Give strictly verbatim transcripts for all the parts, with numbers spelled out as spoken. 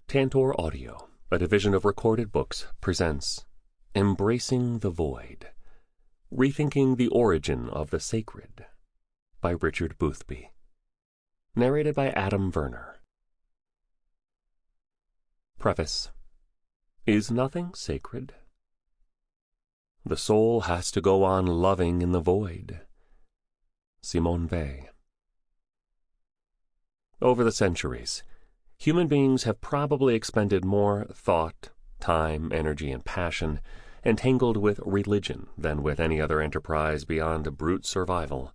Tantor Audio, a division of Recorded Books, presents Embracing the Void, Rethinking the Origin of the Sacred by Richard Boothby. Narrated by Adam Verner. Preface. Is nothing sacred? The soul has to go on loving in the void. Simone Weil. Over the centuries, human beings have probably expended more thought, time, energy, and passion entangled with religion than with any other enterprise beyond brute survival.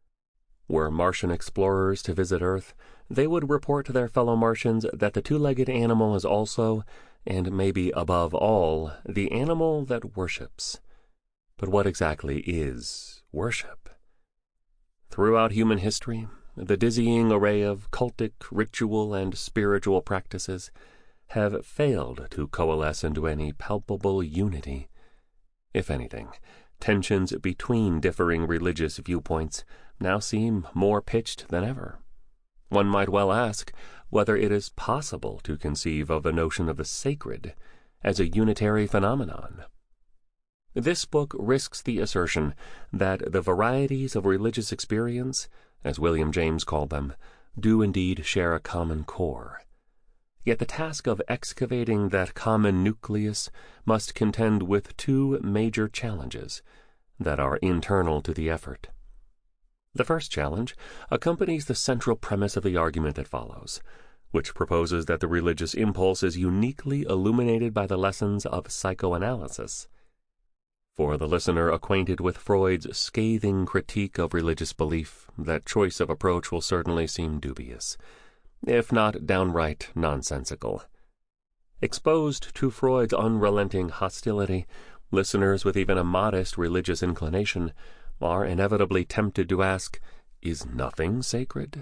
Were Martian explorers to visit Earth, they would report to their fellow Martians that the two-legged animal is also, and maybe above all, the animal that worships. But what exactly is worship? Throughout human history, the dizzying array of cultic, ritual, and spiritual practices have failed to coalesce into any palpable unity. If anything, tensions between differing religious viewpoints now seem more pitched than ever. One might well ask whether it is possible to conceive of the notion of the sacred as a unitary phenomenon. This book risks the assertion that the varieties of religious experience, as William James called them, do indeed share a common core. Yet the task of excavating that common nucleus must contend with two major challenges that are internal to the effort. The first challenge accompanies the central premise of the argument that follows, which proposes that the religious impulse is uniquely illuminated by the lessons of psychoanalysis. For the listener acquainted with Freud's scathing critique of religious belief, that choice of approach will certainly seem dubious, if not downright nonsensical. Exposed to Freud's unrelenting hostility, listeners with even a modest religious inclination are inevitably tempted to ask, is nothing sacred?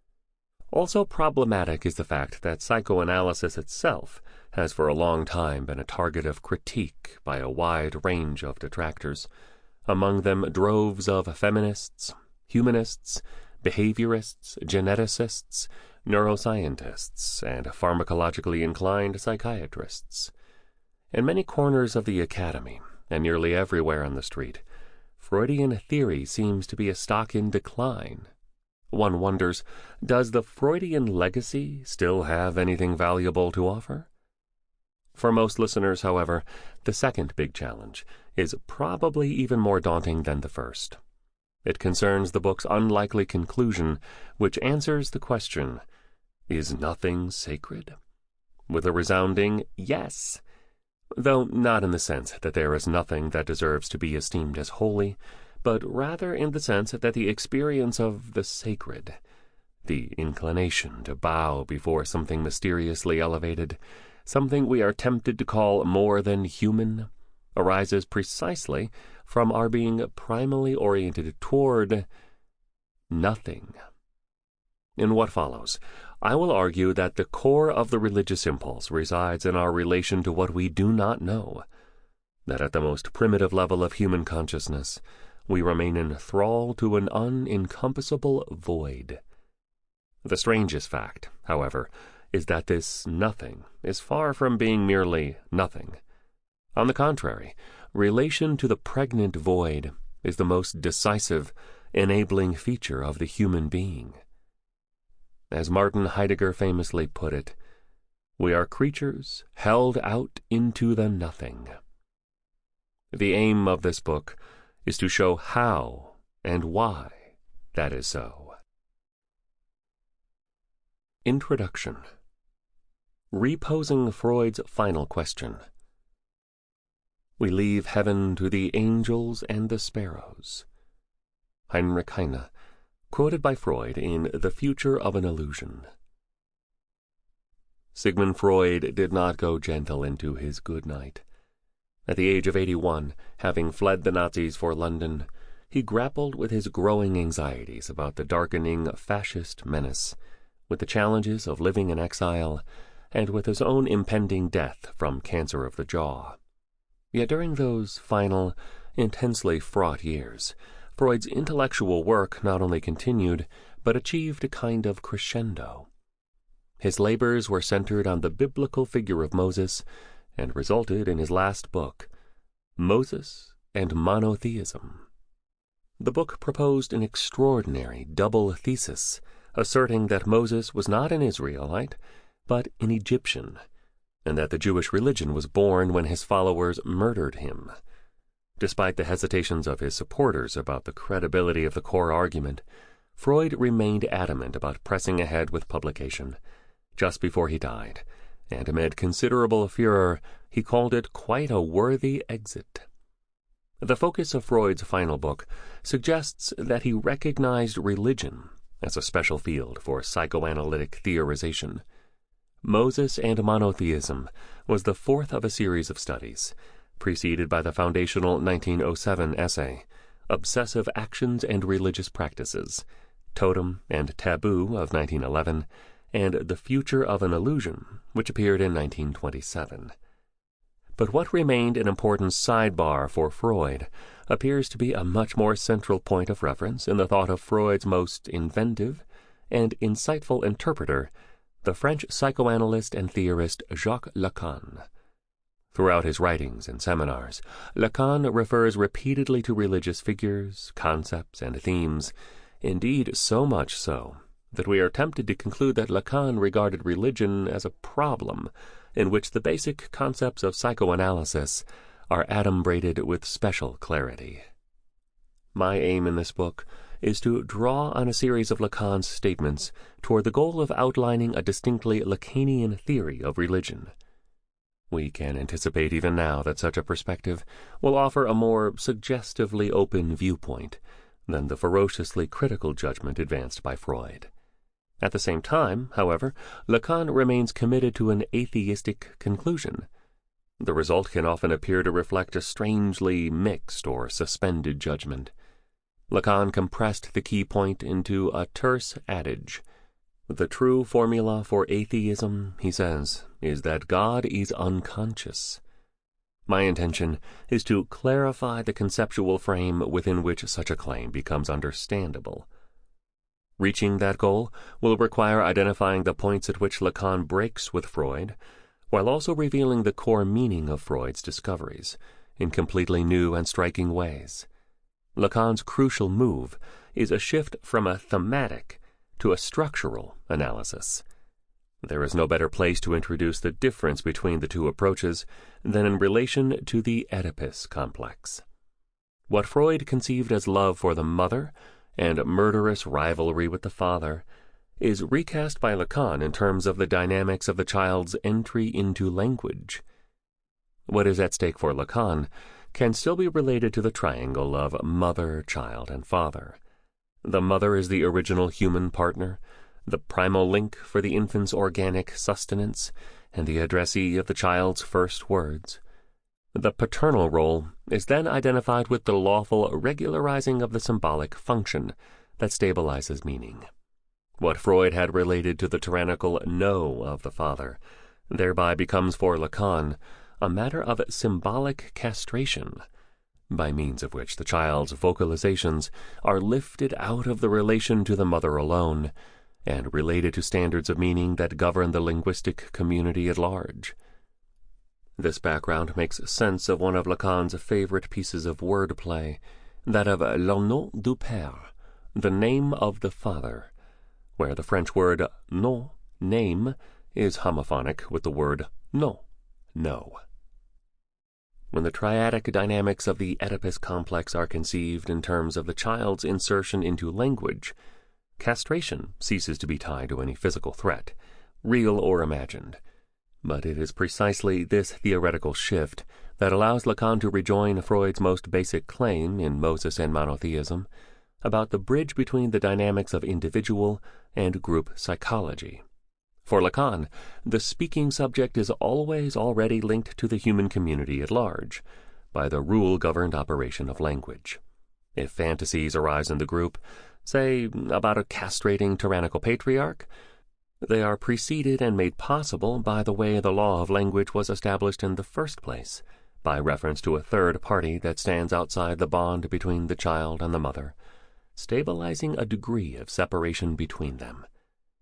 Also problematic is the fact that psychoanalysis itself has for a long time been a target of critique by a wide range of detractors, among them droves of feminists, humanists, behaviorists, geneticists, neuroscientists, and pharmacologically inclined psychiatrists. In many corners of the academy, and nearly everywhere on the street, Freudian theory seems to be a stock in decline. One wonders, does the Freudian legacy still have anything valuable to offer? For most listeners, however, the second big challenge is probably even more daunting than the first. It concerns the book's unlikely conclusion, which answers the question, is nothing sacred? With a resounding yes, though not in the sense that there is nothing that deserves to be esteemed as holy, but rather in the sense that the experience of the sacred, the inclination to bow before something mysteriously elevated, something we are tempted to call more than human, arises precisely from our being primally oriented toward nothing. In what follows, I will argue that the core of the religious impulse resides in our relation to what we do not know, that at the most primitive level of human consciousness, we remain in thrall to an unencompassable void. The strangest fact, however, is that this nothing is far from being merely nothing. On the contrary, relation to the pregnant void is the most decisive, enabling feature of the human being. As Martin Heidegger famously put it, we are creatures held out into the nothing. The aim of this book is to show how and why that is so. Introduction. Reposing Freud's final question. We leave heaven to the angels and the sparrows. Heinrich Heine, quoted by Freud in The Future of an Illusion. Sigmund Freud did not go gentle into his good night. At the age of eighty-one, having fled the Nazis for London, he grappled with his growing anxieties about the darkening fascist menace, with the challenges of living in exile, and with his own impending death from cancer of the jaw. Yet during those final, intensely fraught years, Freud's intellectual work not only continued, but achieved a kind of crescendo. His labors were centered on the biblical figure of Moses and resulted in his last book, Moses and Monotheism. The book proposed an extraordinary double thesis, asserting that Moses was not an Israelite, but an Egyptian, and that the Jewish religion was born when his followers murdered him. Despite the hesitations of his supporters about the credibility of the core argument, Freud remained adamant about pressing ahead with publication. Just before he died, and amid considerable furor, he called it quite a worthy exit. The focus of Freud's final book suggests that he recognized religion as a special field for psychoanalytic theorization. Moses and Monotheism was the fourth of a series of studies, preceded by the foundational nineteen oh seven essay, Obsessive Actions and Religious Practices, Totem and Taboo of nineteen eleven, and The Future of an Illusion, which appeared in nineteen twenty-seven. But what remained an important sidebar for Freud appears to be a much more central point of reference in the thought of Freud's most inventive and insightful interpreter, the French psychoanalyst and theorist Jacques Lacan. Throughout his writings and seminars, Lacan refers repeatedly to religious figures, concepts, and themes, indeed so much so that we are tempted to conclude that Lacan regarded religion as a problem in which the basic concepts of psychoanalysis are adumbrated with special clarity. My aim in this book is to draw on a series of Lacan's statements toward the goal of outlining a distinctly Lacanian theory of religion. We can anticipate even now that such a perspective will offer a more suggestively open viewpoint than the ferociously critical judgment advanced by Freud. At the same time, however, Lacan remains committed to an atheistic conclusion. The result can often appear to reflect a strangely mixed or suspended judgment. Lacan compressed the key point into a terse adage. The true formula for atheism, he says, is that God is unconscious. My intention is to clarify the conceptual frame within which such a claim becomes understandable. Reaching that goal will require identifying the points at which Lacan breaks with Freud, while also revealing the core meaning of Freud's discoveries in completely new and striking ways. Lacan's crucial move is a shift from a thematic to a structural analysis. There is no better place to introduce the difference between the two approaches than in relation to the Oedipus complex. What Freud conceived as love for the mother and murderous rivalry with the father is recast by Lacan in terms of the dynamics of the child's entry into language. What is at stake for Lacan can still be related to the triangle of mother, child, and father. The mother is the original human partner, the primal link for the infant's organic sustenance, and the addressee of the child's first words. The paternal role is then identified with the lawful regularizing of the symbolic function that stabilizes meaning. What Freud had related to the tyrannical no of the father thereby becomes for Lacan a matter of symbolic castration, by means of which the child's vocalizations are lifted out of the relation to the mother alone and related to standards of meaning that govern the linguistic community at large. This background makes sense of one of Lacan's favorite pieces of wordplay, that of le nom du père, the name of the father, where the French word nom, name, is homophonic with the word non, no. When the triadic dynamics of the Oedipus complex are conceived in terms of the child's insertion into language, castration ceases to be tied to any physical threat, real or imagined. But it is precisely this theoretical shift that allows Lacan to rejoin Freud's most basic claim in Moses and Monotheism about the bridge between the dynamics of individual and group psychology. For Lacan, the speaking subject is always already linked to the human community at large by the rule-governed operation of language. If fantasies arise in the group, say about a castrating tyrannical patriarch, they are preceded and made possible by the way the law of language was established in the first place, by reference to a third party that stands outside the bond between the child and the mother, stabilizing a degree of separation between them.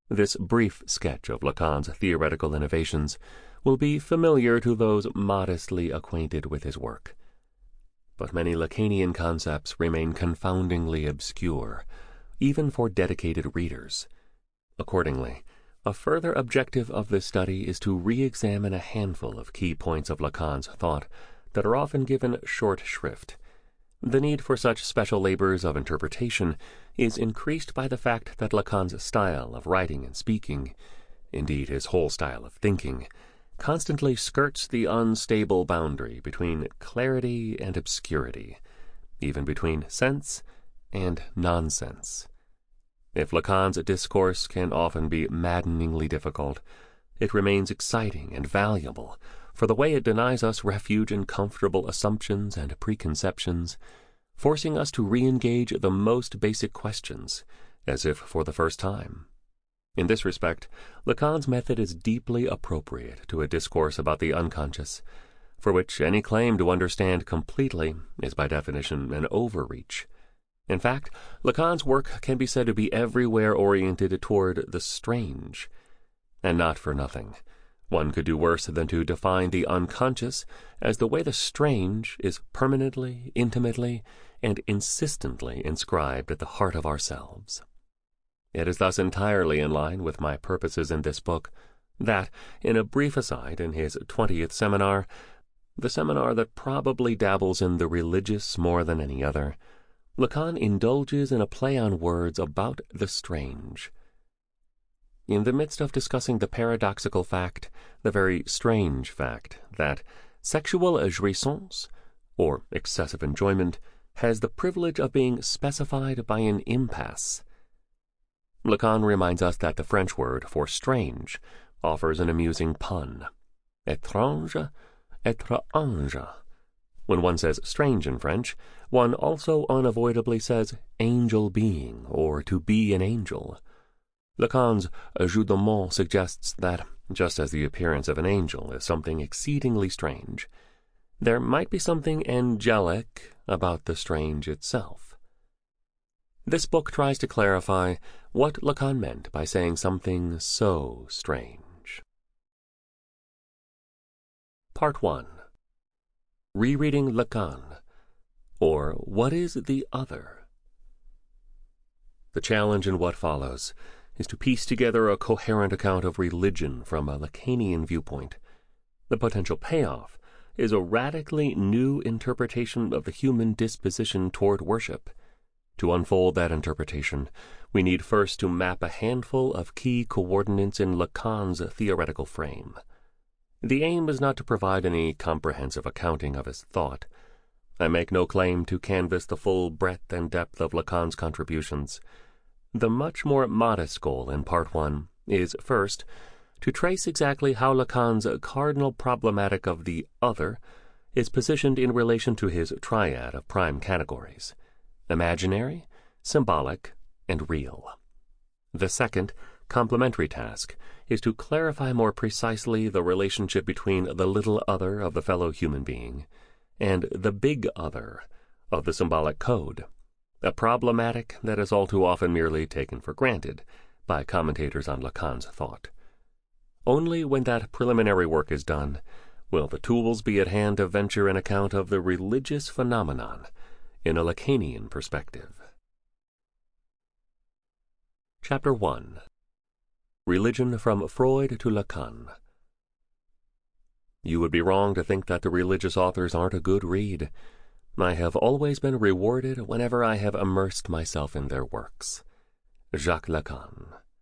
This brief sketch of Lacan's theoretical innovations will be familiar to those modestly acquainted with his work. But many Lacanian concepts remain confoundingly obscure, even for dedicated readers. Accordingly, a further objective of this study is to re-examine a handful of key points of Lacan's thought that are often given short shrift. The need for such special labors of interpretation is increased by the fact that Lacan's style of writing and speaking, indeed his whole style of thinking, constantly skirts the unstable boundary between clarity and obscurity, even between sense and nonsense. If Lacan's discourse can often be maddeningly difficult, it remains exciting and valuable, for the way it denies us refuge in comfortable assumptions and preconceptions, forcing us to re-engage the most basic questions, as if for the first time. In this respect, Lacan's method is deeply appropriate to a discourse about the unconscious, for which any claim to understand completely is by definition an overreach. In fact, Lacan's work can be said to be everywhere oriented toward the strange. And not for nothing. One could do worse than to define the unconscious as the way the strange is permanently, intimately, and insistently inscribed at the heart of ourselves. It is thus entirely in line with my purposes in this book that, in a brief aside in his twentieth seminar, the seminar that probably dabbles in the religious more than any other, Lacan indulges in a play on words about the strange. In the midst of discussing the paradoxical fact, the very strange fact, that sexual jouissance, or excessive enjoyment, has the privilege of being specified by an impasse, Lacan reminds us that the French word for strange offers an amusing pun. Étrange, étrange. When one says strange in French, one also unavoidably says angel being, or to be an angel. Lacan's jeu de mots suggests that, just as the appearance of an angel is something exceedingly strange, there might be something angelic about the strange itself. This book tries to clarify what Lacan meant by saying something so strange. Part one. Rereading Lacan, or What is the Other? The challenge in what follows is to piece together a coherent account of religion from a Lacanian viewpoint. The potential payoff is a radically new interpretation of the human disposition toward worship. To unfold that interpretation, we need first to map a handful of key coordinates in Lacan's theoretical frame. The aim is not to provide any comprehensive accounting of his thought. I make no claim to canvass the full breadth and depth of Lacan's contributions. The much more modest goal in Part one is, first, to trace exactly how Lacan's cardinal problematic of the other is positioned in relation to his triad of prime categories: imaginary, symbolic, and real. The second, complementary task is to clarify more precisely the relationship between the little other of the fellow human being and the big other of the symbolic code, a problematic that is all too often merely taken for granted by commentators on Lacan's thought. Only when that preliminary work is done will the tools be at hand to venture an account of the religious phenomenon in a Lacanian perspective. Chapter one. Religion from Freud to Lacan. You would be wrong to think that the religious authors aren't a good read. I have always been rewarded whenever I have immersed myself in their works. Jacques Lacan.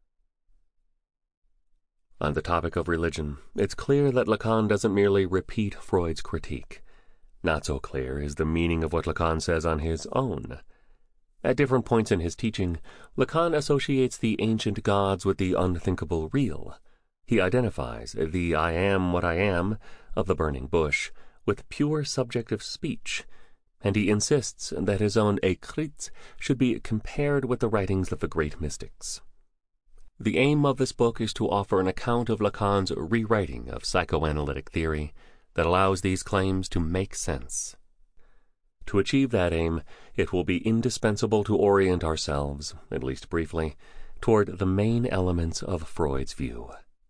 On the topic of religion, it's clear that Lacan doesn't merely repeat Freud's critique. Not so clear is the meaning of what Lacan says on his own. At different points in his teaching, Lacan associates the ancient gods with the unthinkable real. He identifies the I am what I am of the burning bush with pure subjective speech, and he insists that his own écrits should be compared with the writings of the great mystics. The aim of this book is to offer an account of Lacan's rewriting of psychoanalytic theory that allows these claims to make sense. To achieve that aim, it will be indispensable to orient ourselves, at least briefly, toward the main elements of Freud's view.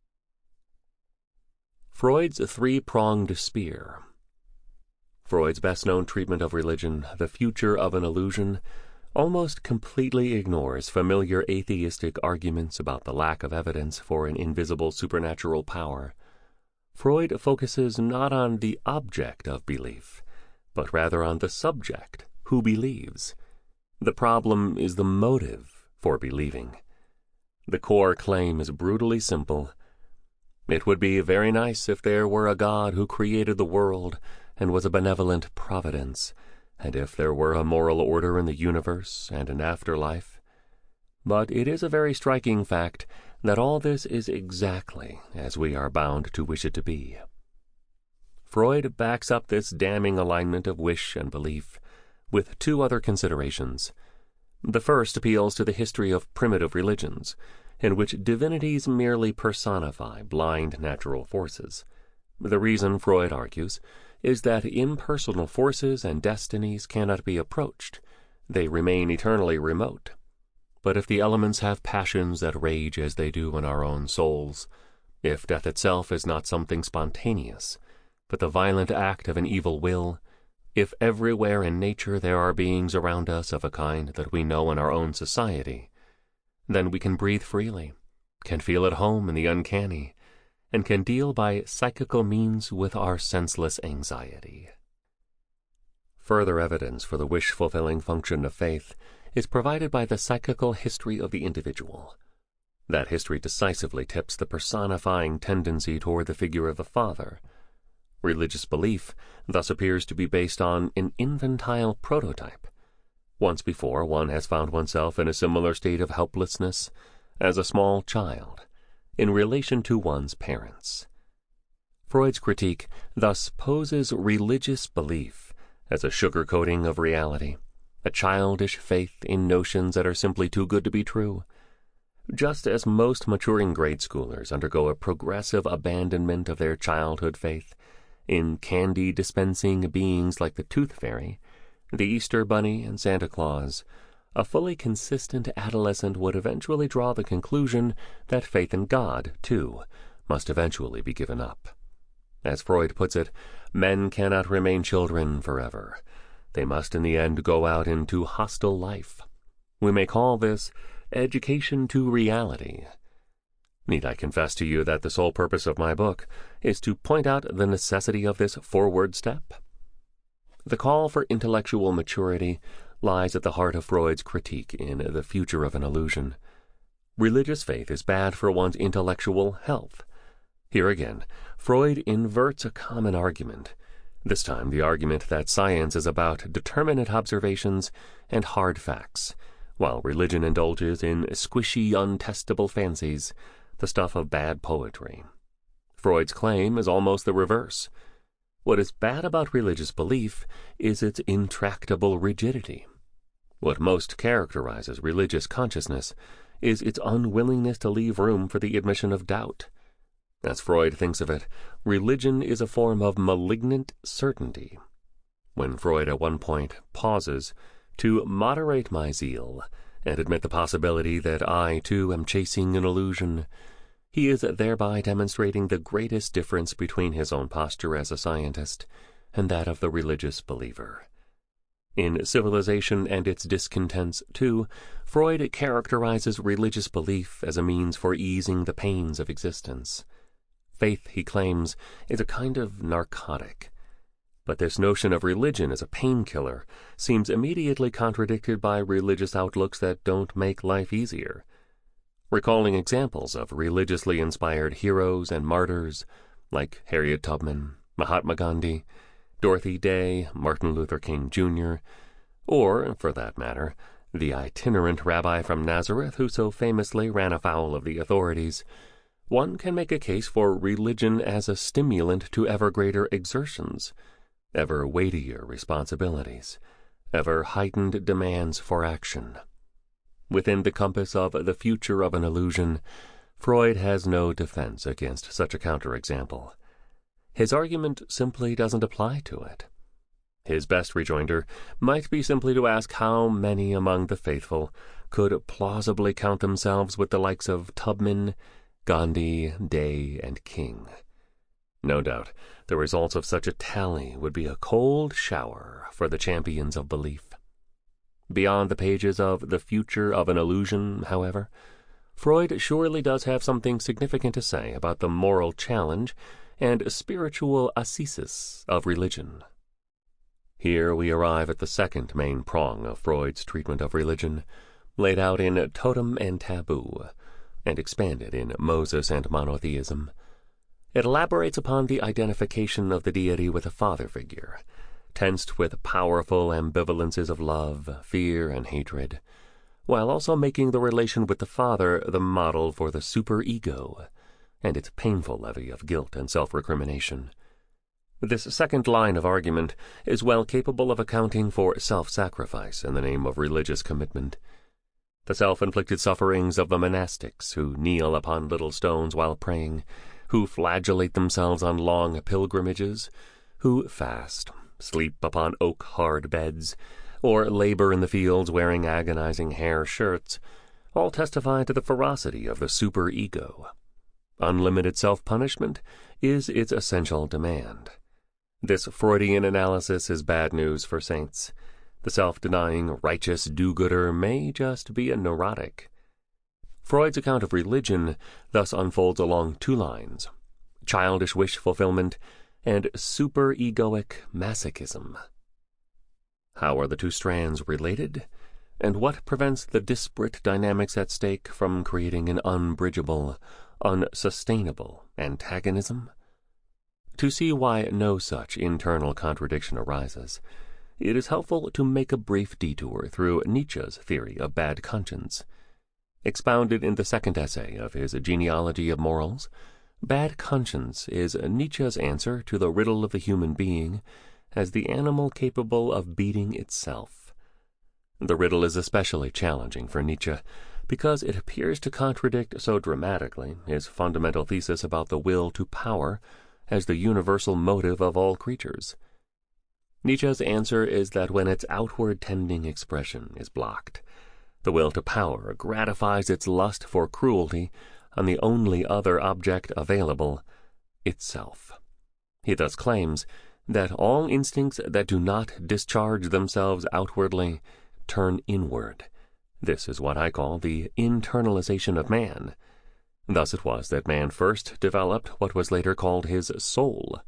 Freud's three-pronged spear. Freud's best-known treatment of religion, The Future of an Illusion, almost completely ignores familiar atheistic arguments about the lack of evidence for an invisible supernatural power. Freud focuses not on the object of belief, but rather on the subject, who believes. The problem is the motive for believing. The core claim is brutally simple. It would be very nice if there were a God who created the world and was a benevolent providence, and if there were a moral order in the universe and an afterlife. But it is a very striking fact that all this is exactly as we are bound to wish it to be. Freud backs up this damning alignment of wish and belief with two other considerations. The first appeals to the history of primitive religions, in which divinities merely personify blind natural forces. The reason, Freud argues, is that impersonal forces and destinies cannot be approached. They remain eternally remote. But if the elements have passions that rage as they do in our own souls, if death itself is not something spontaneous, but the violent act of an evil will, if everywhere in nature there are beings around us of a kind that we know in our own society, then we can breathe freely, can feel at home in the uncanny, and can deal by psychical means with our senseless anxiety. Further evidence for the wish-fulfilling function of faith is provided by the psychical history of the individual. That history decisively tips the personifying tendency toward the figure of the father. Religious belief thus appears to be based on an infantile prototype. Once before, one has found oneself in a similar state of helplessness as a small child in relation to one's parents. Freud's critique thus poses religious belief as a sugarcoating of reality, a childish faith in notions that are simply too good to be true. Just as most maturing grade schoolers undergo a progressive abandonment of their childhood faith in candy-dispensing beings like the Tooth Fairy, the Easter Bunny, and Santa Claus, a fully consistent adolescent would eventually draw the conclusion that faith in God, too, must eventually be given up. As Freud puts it, men cannot remain children forever. They must in the end go out into hostile life. We may call this education to reality. Need I confess to you that the sole purpose of my book is to point out the necessity of this forward step? The call for intellectual maturity lies at the heart of Freud's critique in The Future of an Illusion. Religious faith is bad for one's intellectual health. Here again, Freud inverts a common argument, this time the argument that science is about determinate observations and hard facts, while religion indulges in squishy, untestable fancies, the stuff of bad poetry. Freud's claim is almost the reverse. What is bad about religious belief is its intractable rigidity. What most characterizes religious consciousness is its unwillingness to leave room for the admission of doubt. As Freud thinks of it, religion is a form of malignant certainty. When Freud at one point pauses to moderate my zeal and admit the possibility that I, too, am chasing an illusion, he is thereby demonstrating the greatest difference between his own posture as a scientist and that of the religious believer. In Civilization and Its Discontents, too, Freud characterizes religious belief as a means for easing the pains of existence. Faith, he claims, is a kind of narcotic. But this notion of religion as a painkiller seems immediately contradicted by religious outlooks that don't make life easier. Recalling examples of religiously inspired heroes and martyrs like Harriet Tubman, Mahatma Gandhi, Dorothy Day, Martin Luther King Junior, or, for that matter, the itinerant rabbi from Nazareth who so famously ran afoul of the authorities, one can make a case for religion as a stimulant to ever greater exertions, ever weightier responsibilities, ever heightened demands for action. Within the compass of The Future of an Illusion, Freud has no defense against such a counterexample. His argument simply doesn't apply to it. His best rejoinder might be simply to ask how many among the faithful could plausibly count themselves with the likes of Tubman, Gandhi, Day, and King. No doubt, the results of such a tally would be a cold shower for the champions of belief. Beyond the pages of The Future of an Illusion, however, Freud surely does have something significant to say about the moral challenge and spiritual ascesis of religion. Here we arrive at the second main prong of Freud's treatment of religion, laid out in Totem and Taboo, and expanded in Moses and Monotheism. It elaborates upon the identification of the deity with a father figure, tensed with powerful ambivalences of love, fear, and hatred, while also making the relation with the father the model for the superego and its painful levy of guilt and self-recrimination. This second line of argument is well capable of accounting for self-sacrifice in the name of religious commitment. The self-inflicted sufferings of the monastics who kneel upon little stones while praying, who flagellate themselves on long pilgrimages, who fast, sleep upon oak-hard beds, or labor in the fields wearing agonizing hair shirts, all testify to the ferocity of the superego. Unlimited self-punishment is its essential demand. This Freudian analysis is bad news for saints. The self-denying, righteous do-gooder may just be a neurotic. Freud's account of religion thus unfolds along two lines: childish wish fulfillment and super-egoic masochism. How are the two strands related, and what prevents the disparate dynamics at stake from creating an unbridgeable, unsustainable antagonism? To see why no such internal contradiction arises, it is helpful to make a brief detour through Nietzsche's theory of bad conscience. Expounded in the second essay of his Genealogy of Morals, bad conscience is Nietzsche's answer to the riddle of the human being as the animal capable of beating itself. The riddle is especially challenging for Nietzsche because it appears to contradict so dramatically his fundamental thesis about the will to power as the universal motive of all creatures. Nietzsche's answer is that when its outward tending expression is blocked, the will to power gratifies its lust for cruelty on the only other object available, itself. He thus claims that all instincts that do not discharge themselves outwardly turn inward. This is what I call the internalization of man. Thus it was that man first developed what was later called his soul.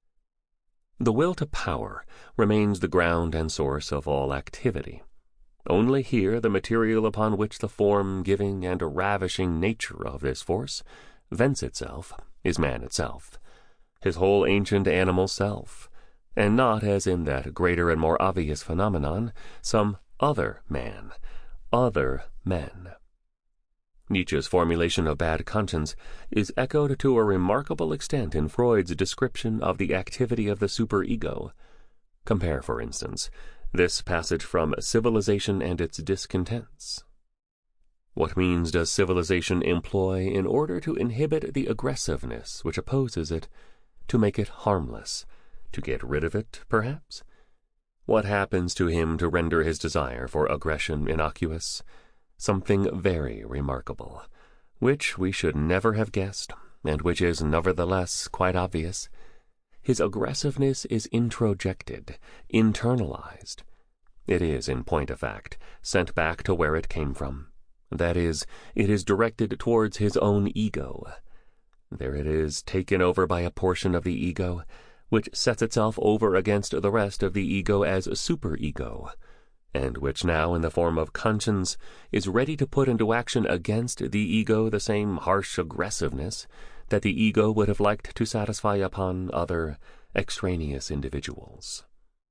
The will to power remains the ground and source of all activity. Only here the material upon which the form-giving and ravishing nature of this force vents itself is man itself, his whole ancient animal self, and not, as in that greater and more obvious phenomenon, some other man, other men. Nietzsche's formulation of bad conscience is echoed to a remarkable extent in Freud's description of the activity of the superego. Compare, for instance, this passage from Civilization and Its Discontents. What means does civilization employ in order to inhibit the aggressiveness which opposes it, to make it harmless, to get rid of it, perhaps? What happens to him to render his desire for aggression innocuous? Something very remarkable, which we should never have guessed, and which is nevertheless quite obvious. His aggressiveness is introjected, internalized. It is, in point of fact, sent back to where it came from. That is, it is directed towards his own ego. There it is, taken over by a portion of the ego, which sets itself over against the rest of the ego as a superego, and which now, in the form of conscience, is ready to put into action against the ego the same harsh aggressiveness that the ego would have liked to satisfy upon other extraneous individuals.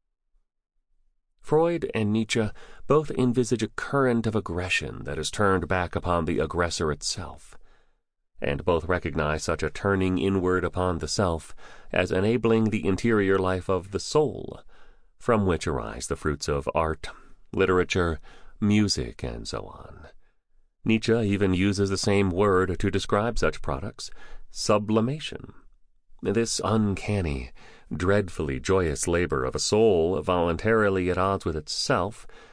Freud and Nietzsche both envisage a current of aggression that is turned back upon the aggressor itself, and both recognize such a turning inward upon the self as enabling the interior life of the soul, from which arise the fruits of art, literature, music, and so on. Nietzsche even uses the same word to describe such products: sublimation. This uncanny, dreadfully joyous labor of a soul voluntarily at odds with itself,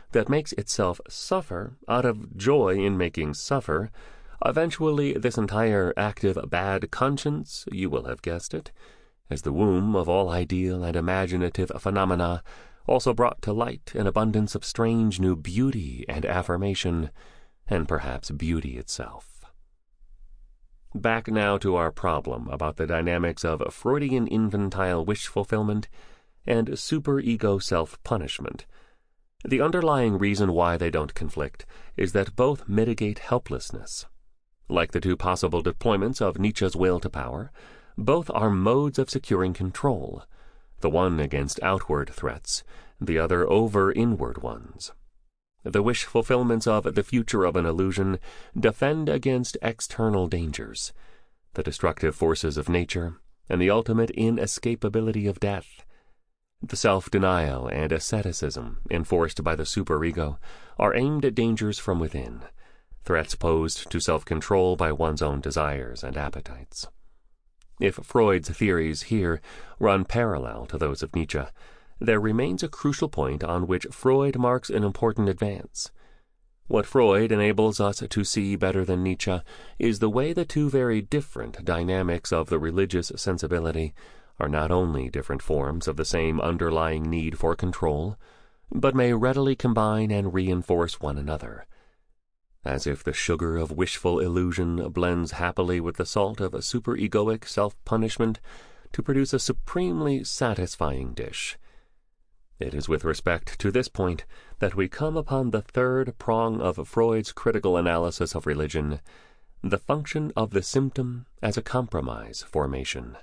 that makes itself suffer out of joy in making suffer, eventually this entire active bad conscience, you will have guessed it, as the womb of all ideal and imaginative phenomena, also brought to light an abundance of strange new beauty and affirmation, and perhaps beauty itself. Back now to our problem about the dynamics of Freudian infantile wish fulfillment and superego self-punishment. The underlying reason why they don't conflict is that both mitigate helplessness. Like the two possible deployments of Nietzsche's will to power, both are modes of securing control, the one against outward threats, the other over inward ones. The wish fulfillments of the future of an illusion defend against external dangers, the destructive forces of nature, and the ultimate inescapability of death. The self-denial and asceticism enforced by the superego are aimed at dangers from within, threats posed to self-control by one's own desires and appetites. If Freud's theories here run parallel to those of Nietzsche, there remains a crucial point on which Freud marks an important advance. What Freud enables us to see better than Nietzsche is the way the two very different dynamics of the religious sensibility are not only different forms of the same underlying need for control, but may readily combine and reinforce one another, as if the sugar of wishful illusion blends happily with the salt of a superegoic self-punishment to produce a supremely satisfying dish. It is with respect to this point that we come upon the third prong of Freud's critical analysis of religion, the function of the symptom as a compromise formation.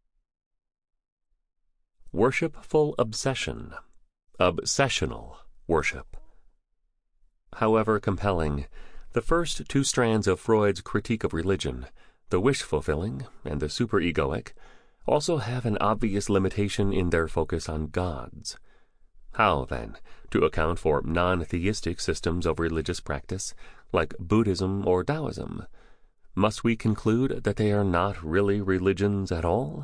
Worshipful obsession, obsessional worship. However compelling, the first two strands of Freud's critique of religion, the wish-fulfilling and the superegoic, also have an obvious limitation in their focus on gods. How, then, to account for non-theistic systems of religious practice, like Buddhism or Taoism? Must we conclude that they are not really religions at all?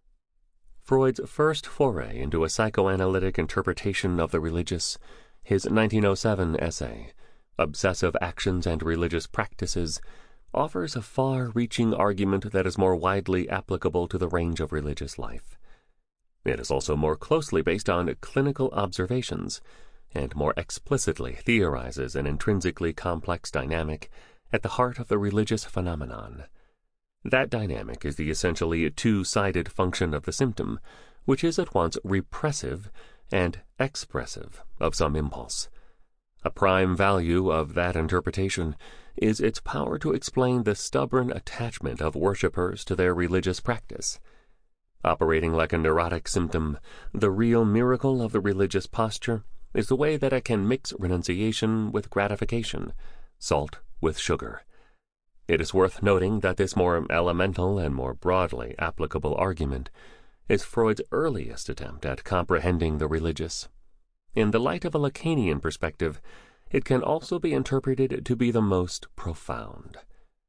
Freud's first foray into a psychoanalytic interpretation of the religious, his nineteen oh seven essay, Obsessive Actions and Religious Practices, offers a far-reaching argument that is more widely applicable to the range of religious life. It is also more closely based on clinical observations, and more explicitly theorizes an intrinsically complex dynamic at the heart of the religious phenomenon. That dynamic is the essentially two-sided function of the symptom, which is at once repressive and expressive of some impulse. A prime value of that interpretation is its power to explain the stubborn attachment of worshippers to their religious practice. Operating like a neurotic symptom, the real miracle of the religious posture is the way that it can mix renunciation with gratification, salt with sugar. It is worth noting that this more elemental and more broadly applicable argument is Freud's earliest attempt at comprehending the religious. In the light of a Lacanian perspective, it can also be interpreted to be the most profound.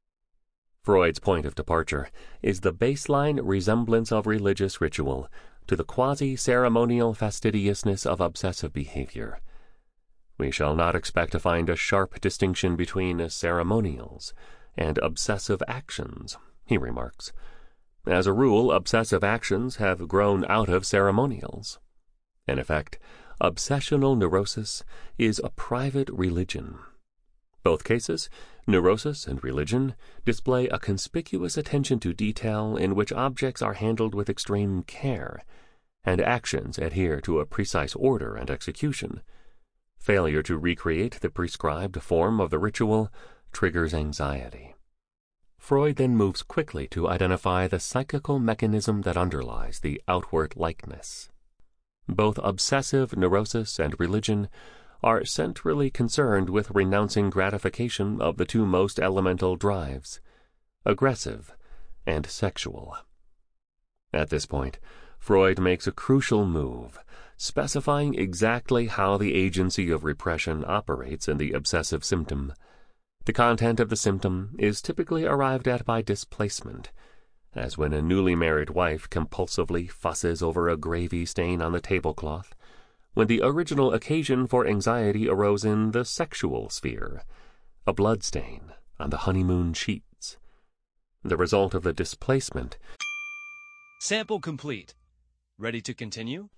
Freud's point of departure is the baseline resemblance of religious ritual to the quasi-ceremonial fastidiousness of obsessive behavior. We shall not expect to find a sharp distinction between ceremonials and obsessive actions, he remarks. As a rule, obsessive actions have grown out of ceremonials. In effect, obsessional neurosis is a private religion. Both cases, neurosis and religion, display a conspicuous attention to detail in which objects are handled with extreme care, and actions adhere to a precise order and execution. Failure to recreate the prescribed form of the ritual triggers anxiety. Freud then moves quickly to identify the psychical mechanism that underlies the outward likeness. Both obsessive neurosis and religion are centrally concerned with renouncing gratification of the two most elemental drives, aggressive and sexual. At this point, Freud makes a crucial move, specifying exactly how the agency of repression operates in the obsessive symptom. The content of the symptom is typically arrived at by displacement, as when a newly married wife compulsively fusses over a gravy stain on the tablecloth, when the original occasion for anxiety arose in the sexual sphere, a bloodstain on the honeymoon sheets. The result of the displacement. Sample complete. Ready to continue?